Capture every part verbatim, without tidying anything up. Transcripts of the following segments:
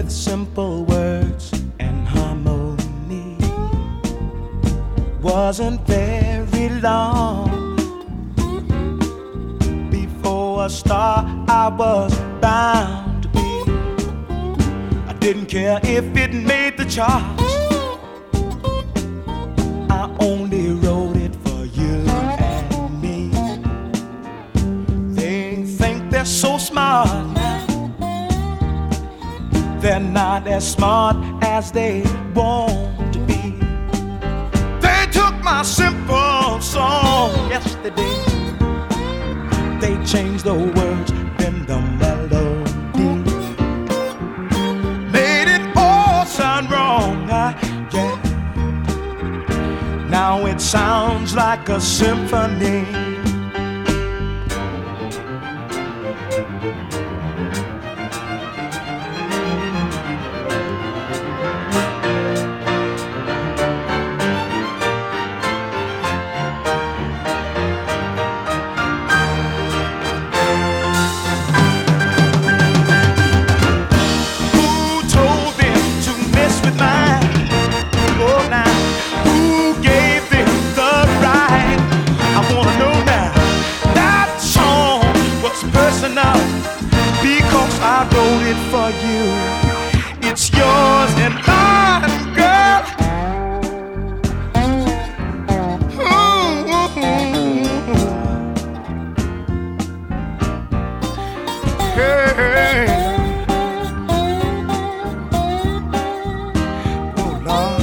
with simple words and harmony. Wasn't very long before a star I was bound to be. I didn't care if it made the charts, I only wrote it for you and me. They think they're so smart now, they're not as smart as they want to be. They took my simple song yesterday, they changed the words in the melody, made it all sound wrong. I, yeah. Now it sounds like a symphony. Because I wrote it for you, it's yours and mine, girl. Ooh. Hey. Oh Lord.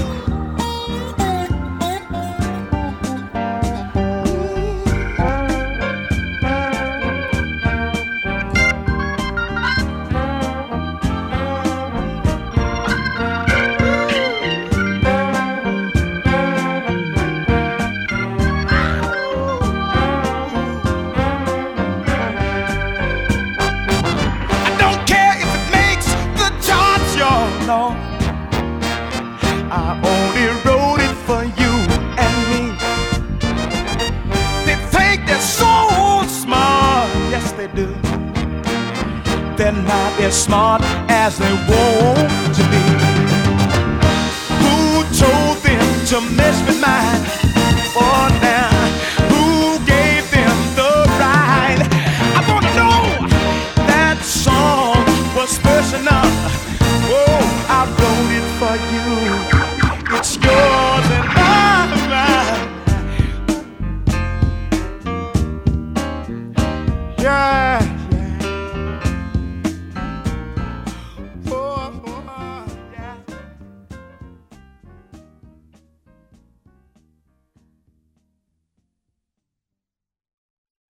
No, I only wrote it for you and me. They think they're so smart, yes they do. They're not as smart as they want to be. Who told them to mess with mine? Oh,